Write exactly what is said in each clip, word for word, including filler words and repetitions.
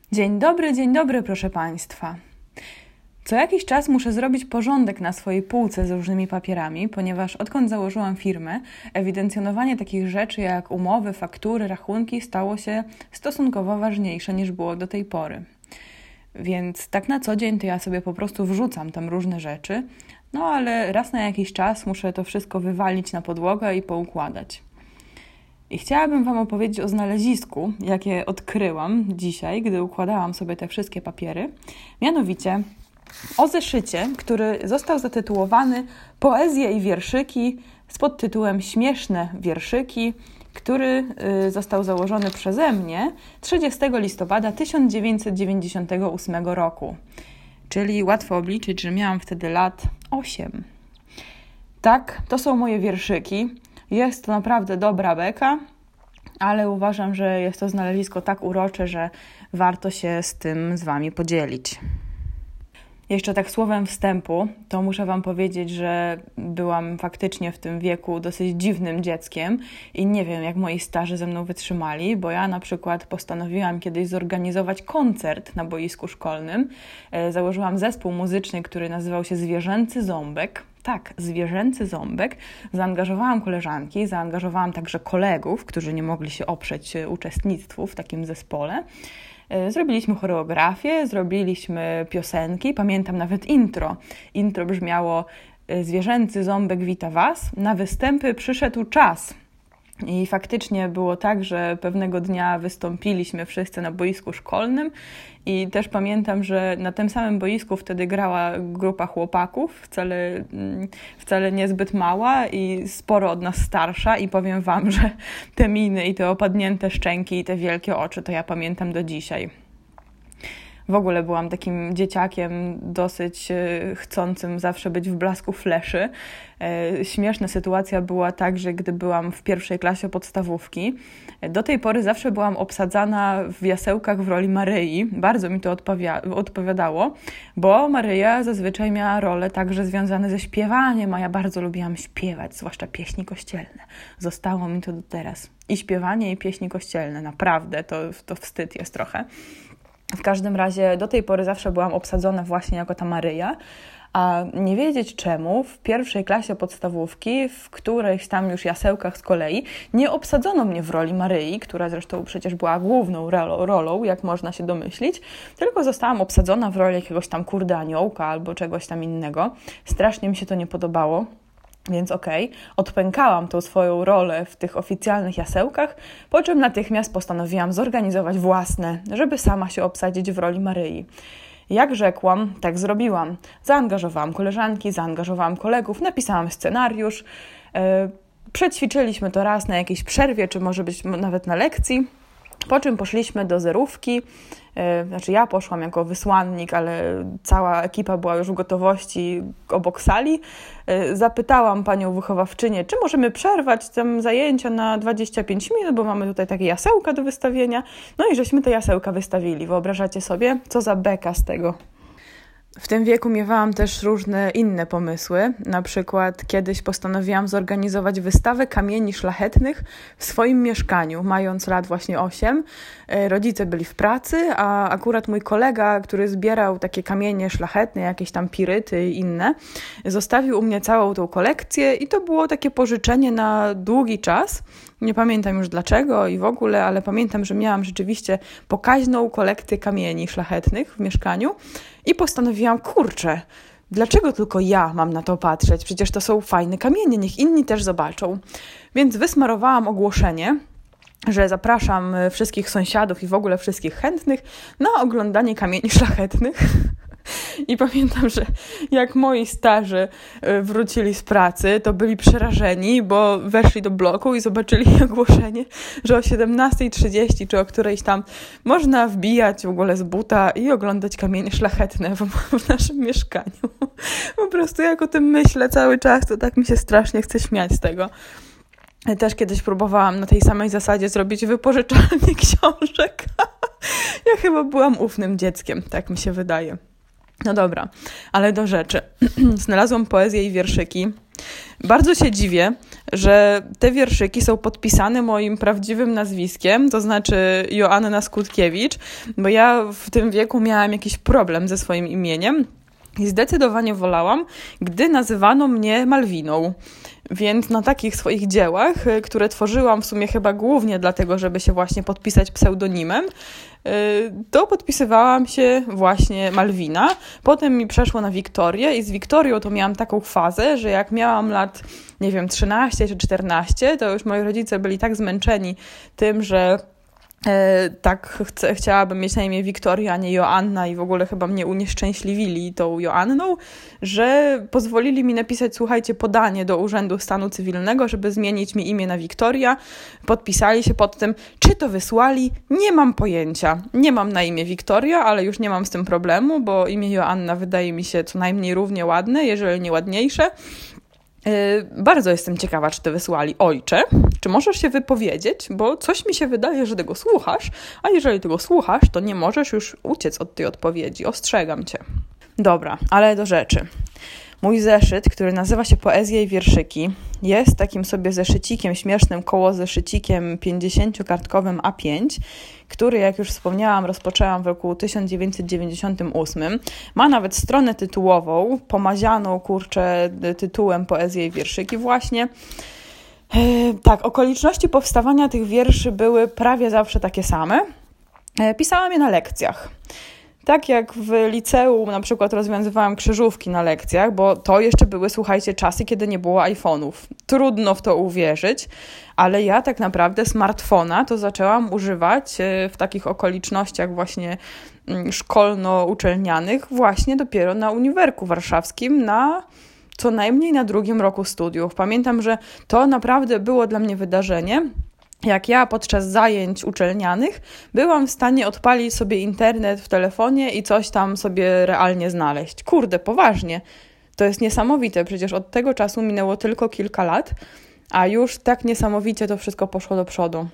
Dzień dobry, dzień dobry, proszę Państwa. Co jakiś czas muszę zrobić porządek na swojej półce z różnymi papierami, ponieważ odkąd założyłam firmę, ewidencjonowanie takich rzeczy jak umowy, faktury, rachunki stało się stosunkowo ważniejsze niż było do tej pory. Więc tak na co dzień to ja sobie po prostu wrzucam tam różne rzeczy, no ale raz na jakiś czas muszę to wszystko wywalić na podłogę i poukładać. I chciałabym Wam opowiedzieć o znalezisku, jakie odkryłam dzisiaj, gdy układałam sobie te wszystkie papiery. Mianowicie o zeszycie, który został zatytułowany Poezje i wierszyki z podtytułem Śmieszne wierszyki, który y, został założony przeze mnie trzydziestego listopada tysiąc dziewięćset dziewięćdziesiątego ósmego roku. Czyli łatwo obliczyć, że miałam wtedy lat osiem. Tak, to są moje wierszyki. Jest to naprawdę dobra beka, ale uważam, że jest to znalezisko tak urocze, że warto się z tym z Wami podzielić. Jeszcze tak słowem wstępu, to muszę Wam powiedzieć, że byłam faktycznie w tym wieku dosyć dziwnym dzieckiem i nie wiem, jak moi starzy ze mną wytrzymali, bo ja na przykład postanowiłam kiedyś zorganizować koncert na boisku szkolnym. Założyłam zespół muzyczny, który nazywał się Zwierzęcy Ząbek. Tak, Zwierzęcy Ząbek. Zaangażowałam koleżanki, zaangażowałam także kolegów, którzy nie mogli się oprzeć uczestnictwu w takim zespole. Zrobiliśmy choreografię, zrobiliśmy piosenki, pamiętam nawet intro. Intro brzmiało: Zwierzęcy Ząbek wita Was, na występy przyszedł czas. I faktycznie było tak, że pewnego dnia wystąpiliśmy wszyscy na boisku szkolnym i też pamiętam, że na tym samym boisku wtedy grała grupa chłopaków, wcale, wcale niezbyt mała i sporo od nas starsza i powiem Wam, że te miny i te opadnięte szczęki i te wielkie oczy to ja pamiętam do dzisiaj. W ogóle byłam takim dzieciakiem dosyć chcącym zawsze być w blasku fleszy. Śmieszna sytuacja była tak, że gdy byłam w pierwszej klasie podstawówki, do tej pory zawsze byłam obsadzana w jasełkach w roli Maryi. Bardzo mi to odpowia- odpowiadało, bo Maryja zazwyczaj miała role także związane ze śpiewaniem, a ja bardzo lubiłam śpiewać, zwłaszcza pieśni kościelne. Zostało mi to do teraz. I śpiewanie, i pieśni kościelne. Naprawdę, to, to wstyd jest trochę. W każdym razie do tej pory zawsze byłam obsadzona właśnie jako ta Maryja, a nie wiedzieć czemu w pierwszej klasie podstawówki, w którejś tam już jasełkach z kolei, nie obsadzono mnie w roli Maryi, która zresztą przecież była główną rolą, rolą, jak można się domyślić, tylko zostałam obsadzona w roli jakiegoś tam kurde aniołka albo czegoś tam innego. Strasznie mi się to nie podobało. Więc okej, okay, odpękałam tą swoją rolę w tych oficjalnych jasełkach, po czym natychmiast postanowiłam zorganizować własne, żeby sama się obsadzić w roli Maryi. Jak rzekłam, tak zrobiłam. Zaangażowałam koleżanki, zaangażowałam kolegów, napisałam scenariusz, yy, przećwiczyliśmy to raz na jakiejś przerwie, czy może być nawet na lekcji, po czym poszliśmy do zerówki. Znaczy ja poszłam jako wysłannik, ale cała ekipa była już w gotowości obok sali. Zapytałam panią wychowawczynię, czy możemy przerwać tam zajęcia na dwadzieścia pięć minut, bo mamy tutaj takie jasełka do wystawienia. No i żeśmy te jasełka wystawili. Wyobrażacie sobie, co za beka z tego? W tym wieku miewałam też różne inne pomysły. Na przykład kiedyś postanowiłam zorganizować wystawę kamieni szlachetnych w swoim mieszkaniu, mając lat właśnie osiem. Rodzice byli w pracy, a akurat mój kolega, który zbierał takie kamienie szlachetne, jakieś tam piryty i inne, zostawił u mnie całą tą kolekcję i to było takie pożyczenie na długi czas. Nie pamiętam już dlaczego i w ogóle, ale pamiętam, że miałam rzeczywiście pokaźną kolekcję kamieni szlachetnych w mieszkaniu i postanowiłam, kurczę, dlaczego tylko ja mam na to patrzeć? Przecież to są fajne kamienie, niech inni też zobaczą. Więc wysmarowałam ogłoszenie, że zapraszam wszystkich sąsiadów i w ogóle wszystkich chętnych na oglądanie kamieni szlachetnych. I pamiętam, że jak moi starzy wrócili z pracy, to byli przerażeni, bo weszli do bloku i zobaczyli ogłoszenie, że o siedemnasta trzydzieści czy o którejś tam można wbijać w ogóle z buta i oglądać kamienie szlachetne w, w naszym mieszkaniu. Po prostu jak o tym myślę cały czas, to tak mi się strasznie chce śmiać z tego. Też kiedyś próbowałam na tej samej zasadzie zrobić wypożyczalnię książek. Ja chyba byłam ufnym dzieckiem, tak mi się wydaje. No dobra, ale do rzeczy. Znalazłam poezję i wierszyki. Bardzo się dziwię, że te wierszyki są podpisane moim prawdziwym nazwiskiem, to znaczy Joanna Skutkiewicz, bo ja w tym wieku miałam jakiś problem ze swoim imieniem i zdecydowanie wolałam, gdy nazywano mnie Malwiną. Więc na takich swoich dziełach, które tworzyłam w sumie chyba głównie dlatego, żeby się właśnie podpisać pseudonimem, to podpisywałam się właśnie Malwina. Potem mi przeszło na Wiktorię i z Wiktorią to miałam taką fazę, że jak miałam lat, nie wiem, trzynaście czy czternaście, to już moi rodzice byli tak zmęczeni tym, że E, tak chcę, chciałabym mieć na imię Wiktoria, a nie Joanna i w ogóle chyba mnie unieszczęśliwili tą Joanną, że pozwolili mi napisać, słuchajcie, podanie do Urzędu Stanu Cywilnego, żeby zmienić mi imię na Wiktoria. Podpisali się pod tym, czy to wysłali? Nie mam pojęcia. Nie mam na imię Wiktoria, ale już nie mam z tym problemu, bo imię Joanna wydaje mi się co najmniej równie ładne, jeżeli nie ładniejsze. Bardzo jestem ciekawa, czy to wysłali. Ojcze, czy możesz się wypowiedzieć, bo coś mi się wydaje, że tego słuchasz, a jeżeli tego słuchasz, to nie możesz już uciec od tej odpowiedzi. Ostrzegam cię. Dobra, ale do rzeczy. Mój zeszyt, który nazywa się Poezja i wierszyki, jest takim sobie zeszycikiem, śmiesznym koło zeszycikiem pięćdziesięciokartkowym A pięć, który, jak już wspomniałam, rozpoczęłam w roku tysiąc dziewięćset dziewięćdziesiątym ósmym. Ma nawet stronę tytułową, pomazianą, kurczę, tytułem Poezja i wierszyki właśnie. Tak, okoliczności powstawania tych wierszy były prawie zawsze takie same. Pisałam je na lekcjach. Tak jak w liceum na przykład rozwiązywałam krzyżówki na lekcjach, bo to jeszcze były, słuchajcie, czasy, kiedy nie było iPhone'ów. Trudno w to uwierzyć, ale ja tak naprawdę smartfona to zaczęłam używać w takich okolicznościach właśnie szkolno-uczelnianych właśnie dopiero na Uniwerku Warszawskim, na co najmniej na drugim roku studiów. Pamiętam, że to naprawdę było dla mnie wydarzenie, jak ja podczas zajęć uczelnianych byłam w stanie odpalić sobie internet w telefonie i coś tam sobie realnie znaleźć. Kurde, poważnie. To jest niesamowite, przecież od tego czasu minęło tylko kilka lat, a już tak niesamowicie to wszystko poszło do przodu.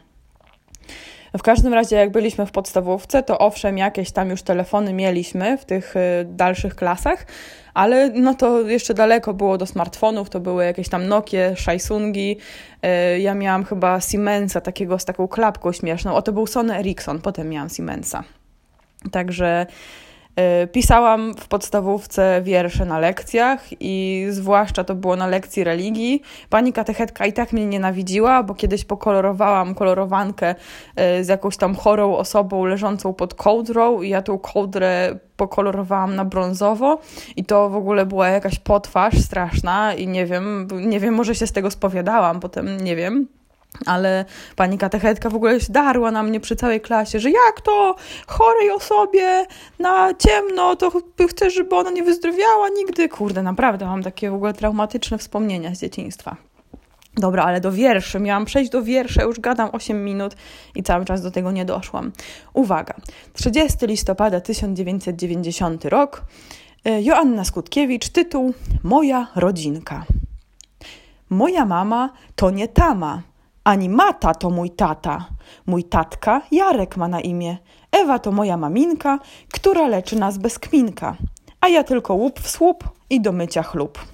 W każdym razie, jak byliśmy w podstawówce, to owszem, jakieś tam już telefony mieliśmy w tych dalszych klasach, ale no to jeszcze daleko było do smartfonów, to były jakieś tam Nokie, Samsungi, ja miałam chyba Siemensa, takiego z taką klapką śmieszną, o to był Sony Ericsson, potem miałam Siemensa. Także pisałam w podstawówce wiersze na lekcjach i zwłaszcza to było na lekcji religii. Pani katechetka i tak mnie nienawidziła, bo kiedyś pokolorowałam kolorowankę z jakąś tam chorą osobą leżącą pod kołdrą i ja tą kołdrę pokolorowałam na brązowo i to w ogóle była jakaś potwarz straszna i nie wiem, nie wiem, może się z tego spowiadałam, potem nie wiem. Ale pani katechetka w ogóle się darła na mnie przy całej klasie, że jak to chorej osobie na ciemno, to chcesz, żeby ona nie wyzdrowiała nigdy. Kurde, naprawdę mam takie w ogóle traumatyczne wspomnienia z dzieciństwa. Dobra, ale do wierszy. Miałam przejść do wiersza, już gadam osiem minut i cały czas do tego nie doszłam. Uwaga, trzydziestego listopada tysiąc dziewięćset dziewięćdziesiąty rok, Joanna Skutkiewicz, tytuł Moja rodzinka. Moja mama to nie tama, ani Mata to mój tata. Mój tatka Jarek ma na imię. Ewa to moja maminka, która leczy nas bez kminka. A ja tylko łup w słup i do mycia chlub.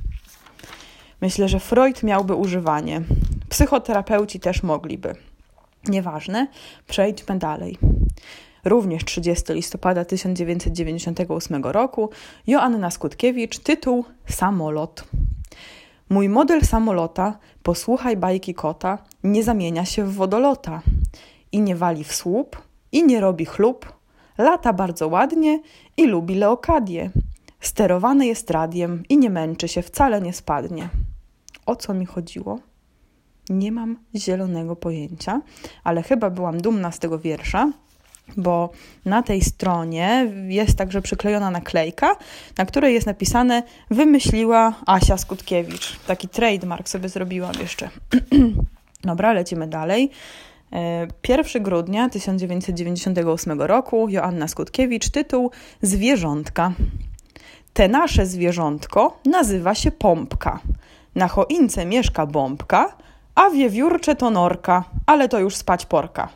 Myślę, że Freud miałby używanie. Psychoterapeuci też mogliby. Nieważne, przejdźmy dalej. Również trzydziestego listopada tysiąc dziewięćset dziewięćdziesiątego ósmego roku Joanna Skutkiewicz, tytuł Samolot. Mój model samolota, posłuchaj bajki kota, nie zamienia się w wodolota. I nie wali w słup, i nie robi chlub. Lata bardzo ładnie i lubi leokadię. Sterowany jest radiem i nie męczy się, wcale nie spadnie. O co mi chodziło? Nie mam zielonego pojęcia, ale chyba byłam dumna z tego wiersza, bo na tej stronie jest także przyklejona naklejka, na której jest napisane wymyśliła Asia Skutkiewicz. Taki trademark sobie zrobiłam jeszcze. Dobra, lecimy dalej. pierwszego grudnia tysiąc dziewięćset dziewięćdziesiątego ósmego roku Joanna Skutkiewicz, tytuł Zwierzątka. Te nasze zwierzątko nazywa się Pompka. Na choince mieszka Bombka, a wiewiórcze to norka, ale to już spać porka.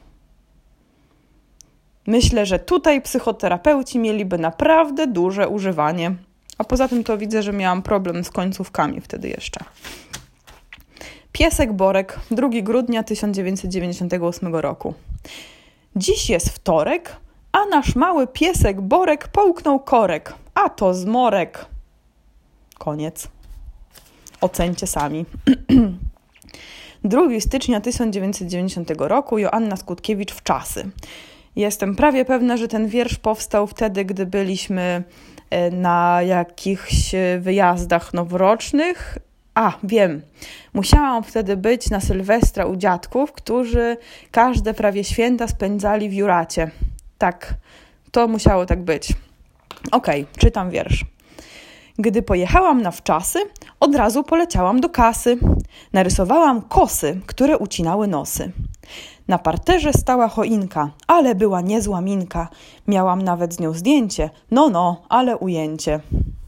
Myślę, że tutaj psychoterapeuci mieliby naprawdę duże używanie. A poza tym to widzę, że miałam problem z końcówkami wtedy jeszcze. Piesek Borek, drugiego grudnia tysiąc dziewięćset dziewięćdziesiątego ósmego roku. Dziś jest wtorek, a nasz mały piesek Borek połknął korek, a to zmorek. Koniec. Ocencie sami. drugiego stycznia tysiąc dziewięćset dziewięćdziesiątego roku, Joanna Skutkiewicz, Wczasy. Jestem prawie pewna, że ten wiersz powstał wtedy, gdy byliśmy na jakichś wyjazdach noworocznych. A, wiem. Musiałam wtedy być na Sylwestra u dziadków, którzy każde prawie święta spędzali w Juracie. Tak, to musiało tak być. Okej, okay, czytam wiersz. Gdy pojechałam na Wczasy, od razu poleciałam do kasy. Narysowałam kosy, które ucinały nosy. Na parterze stała choinka, ale była niezła minka. Miałam nawet z nią zdjęcie. No, no, ale ujęcie.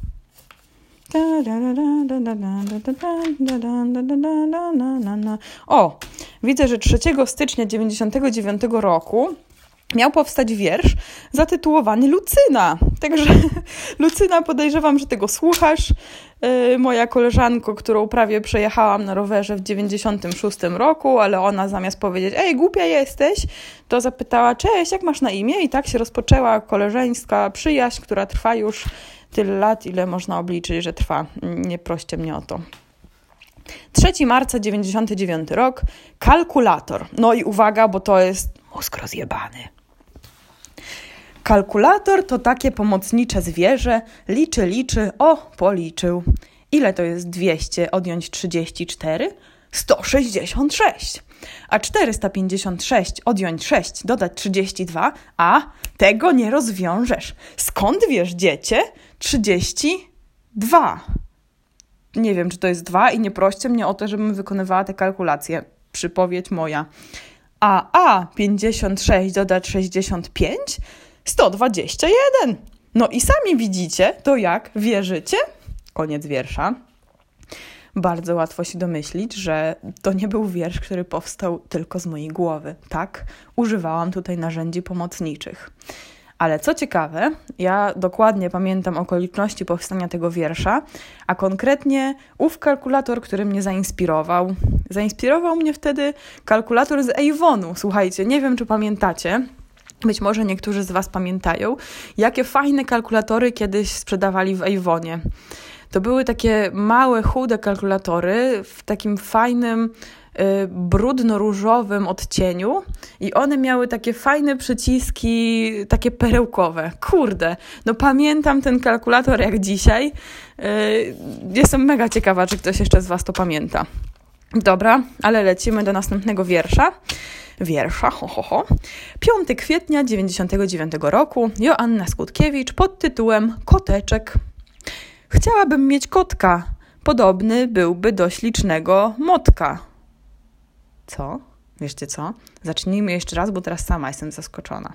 O, widzę, że trzeciego stycznia dziewięćdziesiątego dziewiątego roku miał powstać wiersz zatytułowany Lucyna. Także Lucyna, podejrzewam, że tego słuchasz. Yy, moja koleżanko, którą prawie przejechałam na rowerze w dziewięćdziesiątym szóstym roku, ale ona zamiast powiedzieć, ej, głupia jesteś, to zapytała, cześć, jak masz na imię? I tak się rozpoczęła koleżeńska przyjaźń, która trwa już tyle lat, ile można obliczyć, że trwa. Nie proście mnie o to. trzeciego marca dziewięćdziesiąty dziewiąty rok. Kalkulator. No i uwaga, bo to jest mózg rozjebany. Kalkulator to takie pomocnicze zwierzę. Liczy, liczy, o, policzył. Ile to jest dwieście odjąć trzydzieści cztery? sto sześćdziesiąt sześć. A czterysta pięćdziesiąt sześć odjąć sześć dodać trzydzieści dwa? A, tego nie rozwiążesz. Skąd wiesz, dziecię? trzydzieści dwa. Nie wiem, czy to jest dwa i nie proście mnie o to, żebym wykonywała te kalkulacje. Przypowiedź moja. A, a, pięćdziesiąt sześć dodać sześćdziesiąt pięć? sto dwadzieścia jeden. No i sami widzicie, to jak wierzycie? Koniec wiersza. Bardzo łatwo się domyślić, że to nie był wiersz, który powstał tylko z mojej głowy. Tak, używałam tutaj narzędzi pomocniczych. Ale co ciekawe, ja dokładnie pamiętam okoliczności powstania tego wiersza, a konkretnie ów kalkulator, który mnie zainspirował. Zainspirował mnie wtedy kalkulator z Avonu. Słuchajcie, nie wiem, czy pamiętacie, być może niektórzy z Was pamiętają, jakie fajne kalkulatory kiedyś sprzedawali w Avonie. To były takie małe, chude kalkulatory w takim fajnym, y, brudno-różowym odcieniu i one miały takie fajne przyciski, takie perełkowe. Kurde, no pamiętam ten kalkulator jak dzisiaj. Y, jestem mega ciekawa, czy ktoś jeszcze z Was to pamięta. Dobra, ale lecimy do następnego wiersza. Wiersza, ho, ho, ho. piątego kwietnia dziewięćdziesiątego dziewiątego roku, Joanna Skutkiewicz pod tytułem Koteczek. Chciałabym mieć kotka. Podobny byłby do ślicznego motka. Co? Wiecie co? Zacznijmy jeszcze raz, bo teraz sama jestem zaskoczona.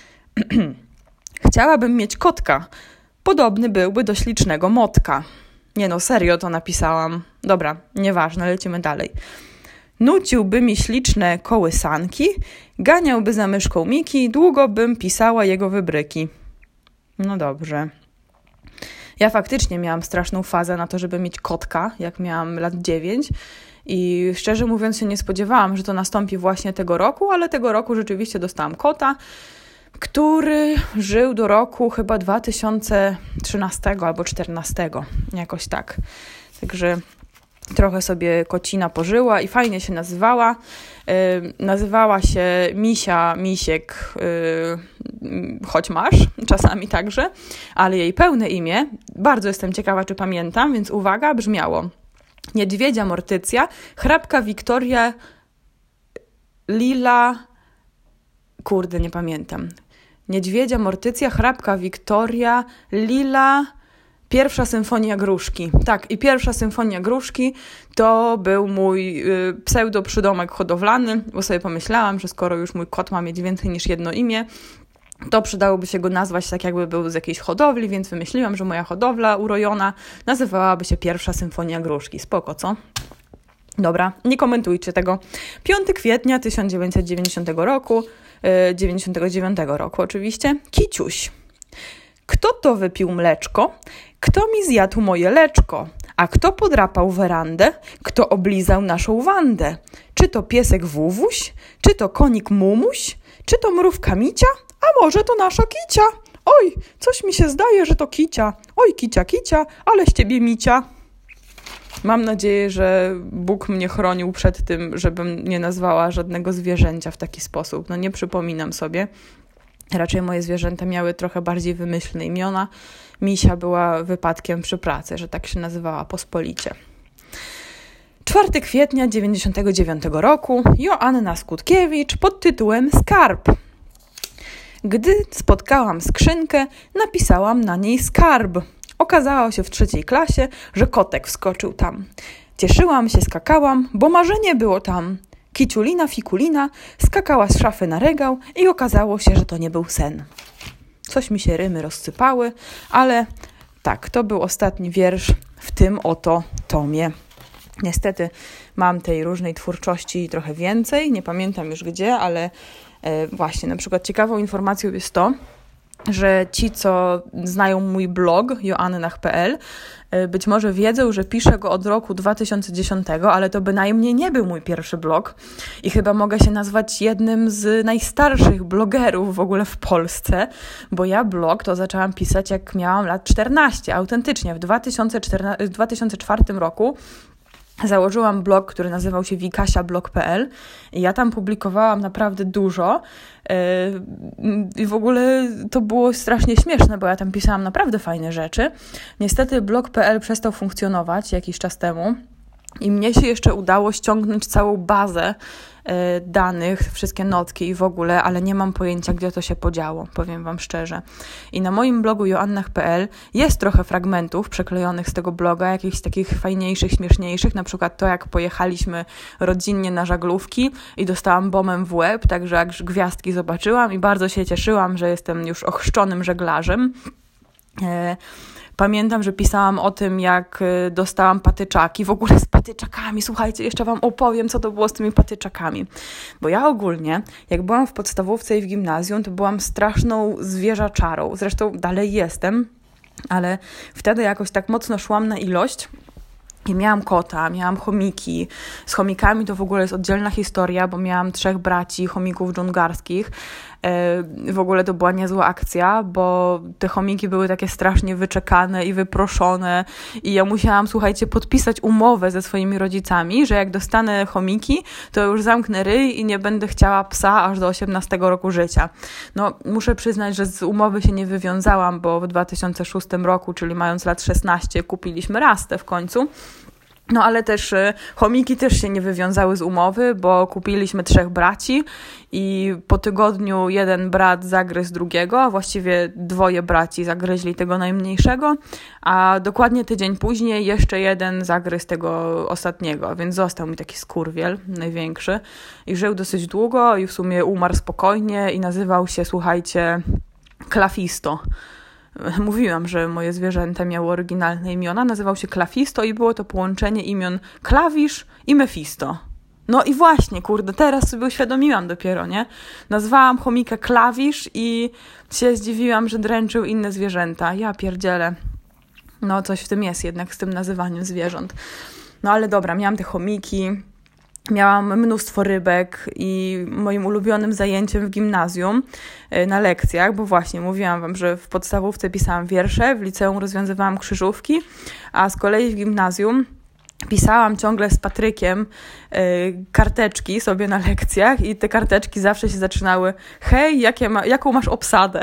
Chciałabym mieć kotka. Podobny byłby do ślicznego motka. Nie no, serio to napisałam. Dobra, nieważne, lecimy dalej. Nuciłby mi śliczne kołysanki, ganiałby za myszką Miki, długo bym pisała jego wybryki. No dobrze. Ja faktycznie miałam straszną fazę na to, żeby mieć kotka, jak miałam lat dziewięć i szczerze mówiąc się nie spodziewałam, że to nastąpi właśnie tego roku, ale tego roku rzeczywiście dostałam kota, który żył do roku chyba dwa tysiące trzynastego albo czternastego, jakoś tak. Także trochę sobie kocina pożyła i fajnie się nazywała. Yy, nazywała się Misia, Misiek, yy, choć masz, czasami także, ale jej pełne imię, bardzo jestem ciekawa, czy pamiętam, więc uwaga, brzmiało Niedźwiedzia Mortycja, hrabka Wiktoria, Lila, kurde, nie pamiętam. Niedźwiedzia Mortycja, hrabka Wiktoria, Lila, Pierwsza symfonia Gruszki. Tak, i pierwsza symfonia Gruszki to był mój y, pseudo-przydomek hodowlany, bo sobie pomyślałam, że skoro już mój kot ma mieć więcej niż jedno imię, to przydałoby się go nazwać tak, jakby był z jakiejś hodowli, więc wymyśliłam, że moja hodowla urojona nazywałaby się Pierwsza symfonia Gruszki. Spoko, co? Dobra, nie komentujcie tego. piątego kwietnia tysiąc dziewięćset dziewięćdziesiątego roku, yy, dziewięćdziesiątego dziewiątego roku oczywiście, Kiciuś. Kto to wypił mleczko? Kto mi zjadł moje leczko? A kto podrapał werandę? Kto oblizał naszą Wandę? Czy to piesek Wuwuś? Czy to konik Mumuś? Czy to mrówka Micia? A może to nasza Kicia? Oj, coś mi się zdaje, że to Kicia. Oj, Kicia, Kicia, ale z ciebie Micia. Mam nadzieję, że Bóg mnie chronił przed tym, żebym nie nazwała żadnego zwierzęcia w taki sposób. No nie przypominam sobie. Raczej moje zwierzęta miały trochę bardziej wymyślne imiona. Misia była wypadkiem przy pracy, że tak się nazywała pospolicie. czwartego kwietnia dziewięćdziesiątego dziewiątego roku Joanna Skutkiewicz pod tytułem Skarb. Gdy spotkałam skrzynkę, napisałam na niej skarb. Okazało się w trzeciej klasie, że kotek wskoczył tam. Cieszyłam się, skakałam, bo marzenie było tam. Kiciulina, fikulina skakała z szafy na regał i okazało się, że to nie był sen. Coś mi się rymy rozsypały, ale tak, to był ostatni wiersz w tym oto tomie. Niestety mam tej różnej twórczości trochę więcej, nie pamiętam już gdzie, ale e, właśnie na przykład ciekawą informacją jest to, że ci, co znają mój blog joannach kropka p l, być może wiedzą, że piszę go od roku dwa tysiące dziesiątego, ale to bynajmniej nie był mój pierwszy blog i chyba mogę się nazwać jednym z najstarszych blogerów w ogóle w Polsce, bo ja blog to zaczęłam pisać jak miałam lat czternaście, autentycznie w dwa tysiące czwartym roku. Założyłam blog, który nazywał się wikasiablog kropka p l i ja tam publikowałam naprawdę dużo i w ogóle to było strasznie śmieszne, bo ja tam pisałam naprawdę fajne rzeczy. Niestety blog kropka p l przestał funkcjonować jakiś czas temu i mnie się jeszcze udało ściągnąć całą bazę danych, wszystkie notki i w ogóle, ale nie mam pojęcia, gdzie to się podziało, powiem wam szczerze. I na moim blogu joannach kropka p l jest trochę fragmentów przeklejonych z tego bloga, jakichś takich fajniejszych, śmieszniejszych, na przykład to, jak pojechaliśmy rodzinnie na żaglówki i dostałam bombem w łeb, także jak gwiazdki zobaczyłam i bardzo się cieszyłam, że jestem już ochrzczonym żeglarzem. Pamiętam, że pisałam o tym, jak dostałam patyczaki, w ogóle z patyczakami. Słuchajcie, jeszcze wam opowiem, co to było z tymi patyczakami. Bo ja ogólnie, jak byłam w podstawówce i w gimnazjum, to byłam straszną zwierzaczarą. Zresztą dalej jestem, ale wtedy jakoś tak mocno szłam na ilość. I miałam kota, miałam chomiki. Z chomikami to w ogóle jest oddzielna historia, bo miałam trzech braci chomików dżungarskich. W ogóle to była niezła akcja, bo te chomiki były takie strasznie wyczekane i wyproszone i ja musiałam, słuchajcie, podpisać umowę ze swoimi rodzicami, że jak dostanę chomiki, to już zamknę ryj i nie będę chciała psa aż do osiemnastego roku życia. No, muszę przyznać, że z umowy się nie wywiązałam, bo w dwa tysiące szóstym roku, czyli mając lat szesnaście, kupiliśmy Rastę w końcu. No ale też y, chomiki też się nie wywiązały z umowy, bo kupiliśmy trzech braci i po tygodniu jeden brat zagryzł drugiego, a właściwie dwoje braci zagryźli tego najmniejszego, a dokładnie tydzień później jeszcze jeden zagryzł tego ostatniego, więc został mi taki skurwiel największy i żył dosyć długo i w sumie umarł spokojnie i nazywał się, słuchajcie, Klafisto. Mówiłam, że moje zwierzęta miały oryginalne imiona, nazywał się Klafisto i było to połączenie imion Klawisz i Mefisto. No i właśnie, kurde, teraz sobie uświadomiłam dopiero, nie? Nazwałam chomika Klawisz i się zdziwiłam, że dręczył inne zwierzęta. Ja pierdzielę. No coś w tym jest jednak z tym nazywaniem zwierząt. No ale dobra, miałam te chomiki, miałam mnóstwo rybek i moim ulubionym zajęciem w gimnazjum na lekcjach, bo właśnie mówiłam wam, że w podstawówce pisałam wiersze, w liceum rozwiązywałam krzyżówki, a z kolei w gimnazjum pisałam ciągle z Patrykiem y, karteczki sobie na lekcjach i te karteczki zawsze się zaczynały: hej, jakie ma, jaką masz obsadę?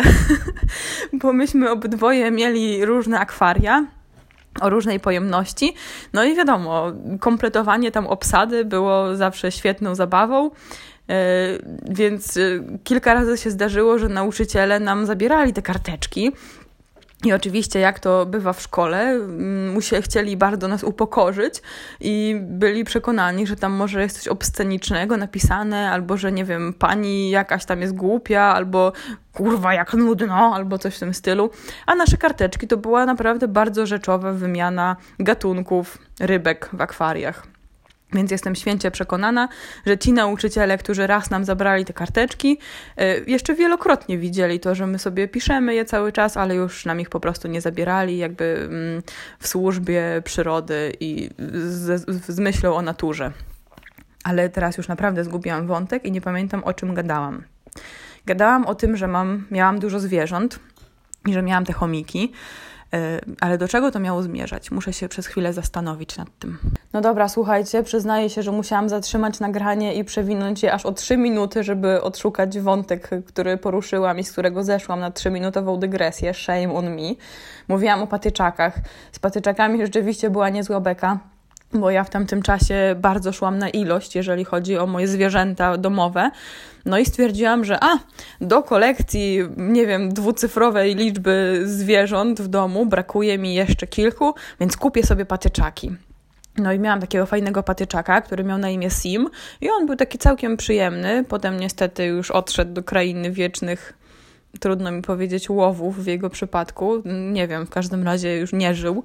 Bo myśmy obydwoje mieli różne akwaria o różnej pojemności. No i wiadomo, kompletowanie tam obsady było zawsze świetną zabawą, yy, więc yy, kilka razy się zdarzyło, że nauczyciele nam zabierali te karteczki. I oczywiście, jak to bywa w szkole, musieli, chcieli bardzo nas upokorzyć i byli przekonani, że tam może jest coś obscenicznego napisane, albo że, nie wiem, pani jakaś tam jest głupia, albo kurwa jak nudno, albo coś w tym stylu. A nasze karteczki to była naprawdę bardzo rzeczowa wymiana gatunków rybek w akwariach. Więc jestem święcie przekonana, że ci nauczyciele, którzy raz nam zabrali te karteczki, jeszcze wielokrotnie widzieli to, że my sobie piszemy je cały czas, ale już nam ich po prostu nie zabierali, jakby w służbie przyrody i z, z myślą o naturze. Ale teraz już naprawdę zgubiłam wątek i nie pamiętam, o czym gadałam. Gadałam o tym, że mam, miałam dużo zwierząt i że miałam te chomiki, ale do czego to miało zmierzać? Muszę się przez chwilę zastanowić nad tym. No dobra, słuchajcie, przyznaję się, że musiałam zatrzymać nagranie i przewinąć je aż o trzy minuty, żeby odszukać wątek, który poruszyłam i z którego zeszłam na trzyminutową dygresję. Shame on me. Mówiłam o patyczakach. Z patyczakami rzeczywiście była niezła beka, bo ja w tamtym czasie bardzo szłam na ilość, jeżeli chodzi o moje zwierzęta domowe. No i stwierdziłam, że a, do kolekcji, nie wiem, dwucyfrowej liczby zwierząt w domu brakuje mi jeszcze kilku, więc kupię sobie patyczaki. No i miałam takiego fajnego patyczaka, który miał na imię Sim i on był taki całkiem przyjemny. Potem niestety już odszedł do krainy wiecznych, trudno mi powiedzieć, łowów w jego przypadku. Nie wiem, w każdym razie już nie żył.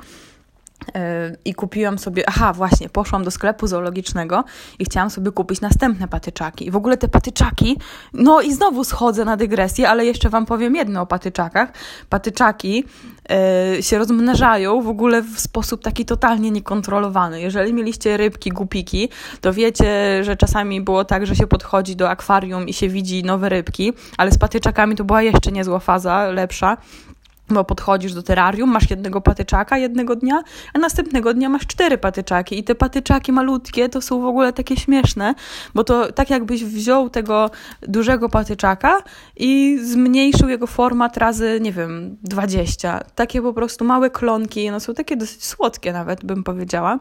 I kupiłam sobie, aha właśnie, poszłam do sklepu zoologicznego i chciałam sobie kupić następne patyczaki. I w ogóle te patyczaki, no i znowu schodzę na dygresję, ale jeszcze wam powiem jedno o patyczakach. Patyczaki yy, się rozmnażają w ogóle w sposób taki totalnie niekontrolowany. Jeżeli mieliście rybki, gupiki, to wiecie, że czasami było tak, że się podchodzi do akwarium i się widzi nowe rybki, ale z patyczakami to była jeszcze niezła faza, lepsza. Bo podchodzisz do terrarium, masz jednego patyczaka jednego dnia, a następnego dnia masz cztery patyczaki. I te patyczaki malutkie to są w ogóle takie śmieszne, bo to tak jakbyś wziął tego dużego patyczaka i zmniejszył jego format razy, nie wiem, dwadzieścia. Takie po prostu małe klonki, no są takie dosyć słodkie nawet, bym powiedziała.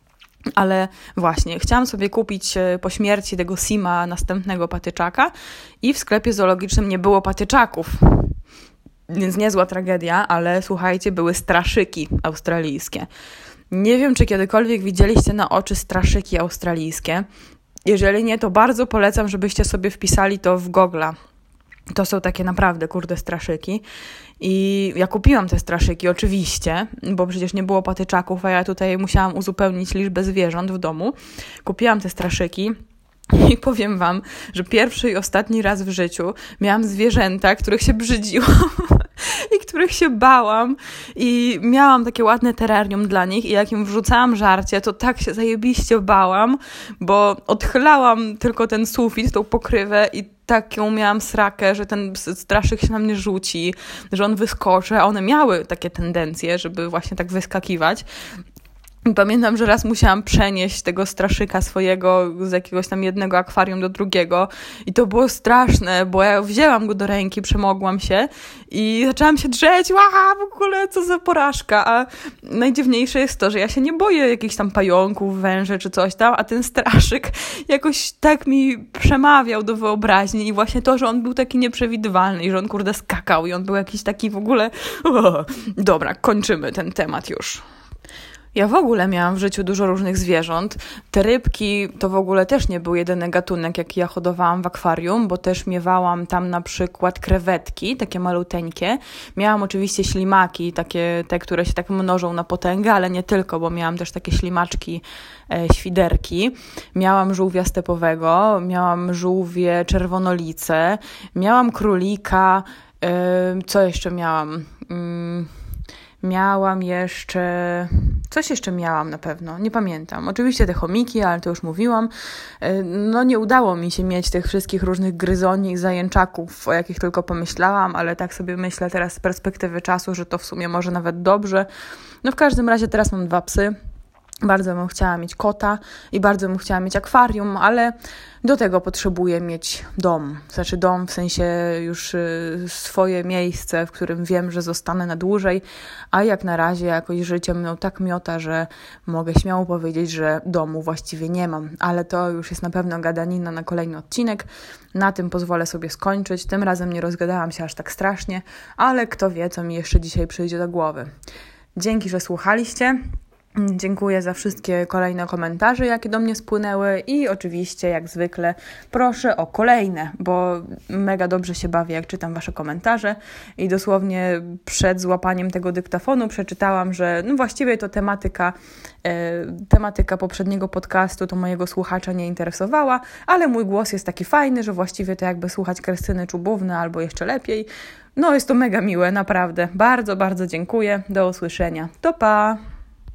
Ale właśnie, chciałam sobie kupić po śmierci tego Sima następnego patyczaka i w sklepie zoologicznym nie było patyczaków. Więc niezła tragedia, ale słuchajcie, były straszyki australijskie. Nie wiem, czy kiedykolwiek widzieliście na oczy straszyki australijskie. Jeżeli nie, to bardzo polecam, żebyście sobie wpisali to w Google'a. To są takie naprawdę, kurde, straszyki. I ja kupiłam te straszyki, oczywiście, bo przecież nie było patyczaków, a ja tutaj musiałam uzupełnić liczbę zwierząt w domu. Kupiłam te straszyki. I powiem wam, że pierwszy i ostatni raz w życiu miałam zwierzęta, których się brzydziłam i których się bałam i miałam takie ładne terrarium dla nich i jak im wrzucałam żarcie, to tak się zajebiście bałam, bo odchylałam tylko ten sufit, tą pokrywę i taką miałam srakę, że ten straszyk się na mnie rzuci, że on wyskoczy, a one miały takie tendencje, żeby właśnie tak wyskakiwać. Pamiętam, że raz musiałam przenieść tego straszyka swojego z jakiegoś tam jednego akwarium do drugiego i to było straszne, bo ja wzięłam go do ręki, przemogłam się i zaczęłam się drzeć, ła, w ogóle co za porażka, a najdziwniejsze jest to, że ja się nie boję jakichś tam pająków, węży czy coś tam, a ten straszyk jakoś tak mi przemawiał do wyobraźni i właśnie to, że on był taki nieprzewidywalny i że on kurde skakał i on był jakiś taki w ogóle, o, dobra, kończymy ten temat już. Ja w ogóle miałam w życiu dużo różnych zwierząt. Te rybki to w ogóle też nie był jedyny gatunek, jaki ja hodowałam w akwarium, bo też miewałam tam na przykład krewetki, takie maluteńkie. Miałam oczywiście ślimaki, takie te, które się tak mnożą na potęgę, ale nie tylko, bo miałam też takie ślimaczki, e, świderki. Miałam żółwia stepowego, miałam żółwie czerwonolice, miałam królika, e, co jeszcze miałam? Mm. Miałam jeszcze... Coś jeszcze miałam na pewno, nie pamiętam. Oczywiście te chomiki, ale to już mówiłam. No nie udało mi się mieć tych wszystkich różnych gryzoni i zajęczaków, o jakich tylko pomyślałam, ale tak sobie myślę teraz z perspektywy czasu, że to w sumie może nawet dobrze. No w każdym razie teraz mam dwa psy. Bardzo bym chciała mieć kota i bardzo bym chciała mieć akwarium, ale do tego potrzebuję mieć dom. Znaczy dom w sensie już swoje miejsce, w którym wiem, że zostanę na dłużej, a jak na razie jakoś życie mną tak miota, że mogę śmiało powiedzieć, że domu właściwie nie mam. Ale to już jest na pewno gadanina na kolejny odcinek. Na tym pozwolę sobie skończyć. Tym razem nie rozgadałam się aż tak strasznie, ale kto wie, co mi jeszcze dzisiaj przyjdzie do głowy. Dzięki, że słuchaliście. Dziękuję za wszystkie kolejne komentarze, jakie do mnie spłynęły i oczywiście, jak zwykle, proszę o kolejne, bo mega dobrze się bawię, jak czytam Wasze komentarze i dosłownie przed złapaniem tego dyktafonu przeczytałam, że no właściwie to tematyka, e, tematyka poprzedniego podcastu to mojego słuchacza nie interesowała, ale mój głos jest taki fajny, że właściwie to jakby słuchać Krystyny Czubówny albo jeszcze lepiej. No jest to mega miłe, naprawdę. Bardzo, bardzo dziękuję. Do usłyszenia. To pa!